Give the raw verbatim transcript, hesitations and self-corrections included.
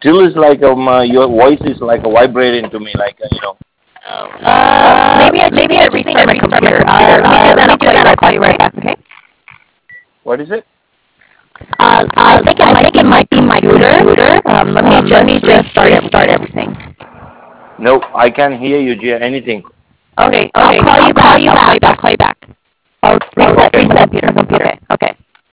still is like um, uh, your voice is like a vibrating to me, like uh, you know. Uh, maybe I just need to restart my computer. Uh, let me do that. I'll call you right back. Right back. Okay. What is it? Uh, I think it might be my computer. Um, let me just restart restart everything. No, I can't hear you, Gia. Anything? Okay, I'll call you back. I'll call you back. I'll call you back. I'll reset my computer. Okay. Okay.